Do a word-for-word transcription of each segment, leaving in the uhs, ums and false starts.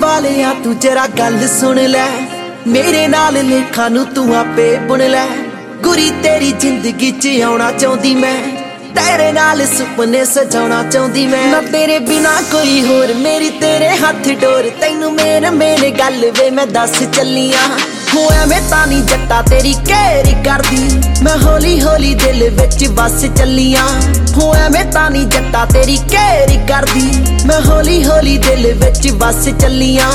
वालिया तू जरा गल सुन लै, मेरे नाल लेखा नू तू आपे बुन लै। गुरी तेरी जिंदगी च आउणा चाहुंदी मैं, तेरे नाल सुपने सजाउणा चाहुंदी मैं। ना तेरे बिना कोई होर, मेरी तेरे हथ डोर, तैनू मेन मेन गल वे मैं दस चलियां। हो एवें तां नी जट्टा तेरी घेर करदी, मैं हौली हौली दिल विच बस चलियां। हो एवें तां नी जट्टा तेरी घेर करदी, मैं हौली हौली दिल विच बस चलियां।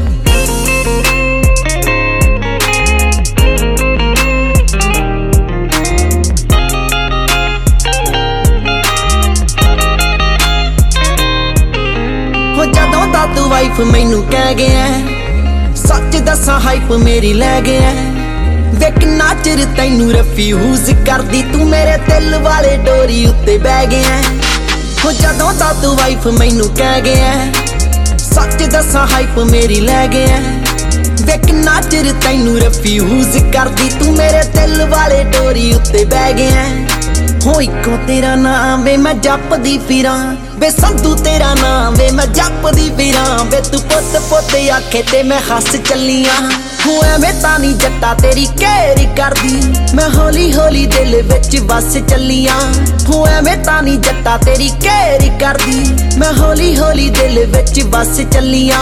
जदों दा तू वाइफ मैनू कह गया, सच दसा हाइप मेरी लै गया। वे किन्ना चिर तैनू रिफ्यूज करदी, तू मेरे दिल वाले डोरी उत्ते बह गया। हो जदों दा तू वाइफ मैनू कह गया, सच दसा हाइप मेरी लै गया। वे किन्ना चिर तैनू रिफ्यूज करदी, तू मेरे दिल वाले डोरी उत्ते बह गया। हो इको तेरा नाम वे मैं जपदी फिरां, वे संधू तेरा नाम वे मैं जपदी फिरां। वे तू पुत पुत आखे ते मैं हस चलियां। हो एवें तां नी जट्टा तेरी घेर करदी, मैं हौली हौली दिल विच बस चलियां। हो एवें तां नी जट्टा तेरी घेर करदी, मैं हौली हौली दिल विच बस चलियां।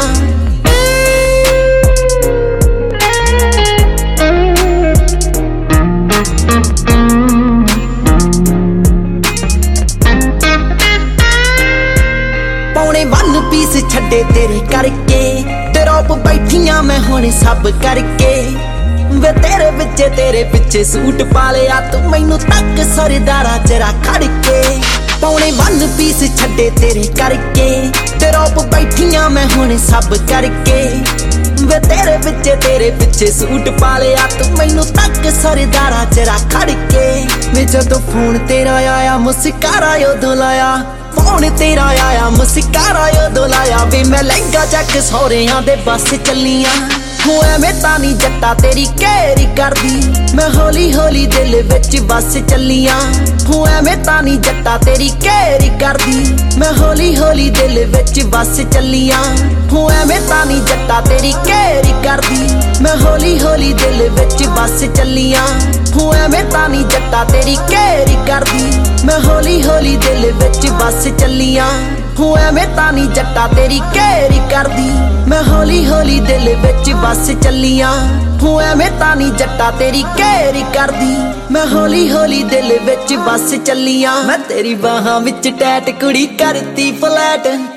वन पीस छड्डे तेरे करके, ड्रॉप बैठियां मैं हुण सब करके। वे तेरे पिछे तेरे पिछे सूट पा लिया, तू मैनू तक सरदारा चरा खड़ के। पौने वन पीस छड्डे तेरे करके, ड्रॉप बैठियां मैं हुण सब करके। वे तेरे पिछे तेरे पिछे सूट पा लिया, तू मैनू तक सरदारा चरा खड़ के। मैं जदों फोन तेरा आया मुस्कारा उदों लाया, फोन तेरा आया मुस्कारा उदों लाया। वे मैं लहंगा चक सौरियां दे बस चलियां। हो एवें तां नी जट्टा तेरी घेर करदी, मैं हौली हौली दिल विच बस चलियां। हो एवें तां नी जट्टा तेरी घेर करदी, मैं हौली हौली दिल विच बस चलियां। हो एवें तां नी जट्टा तेरी घेर करदी, मैं हौली हौली दिल विच बस चलियां। हो एवें तां नी जट्टा तेरी घेर करदी, मैं हौली हौली दिल विच बस चलियां। हो एवें तां नी जट्टा तेरी घेर करदी, मैं हौली हौली दिल विच बस चलियां। हो एवें तां नी जट्टा तेरी घेर करदी, मैं हौली हौली दिल विच बस चलियां। मैं तेरी बाहां विच टैट कुड़ी करती फ्लैट,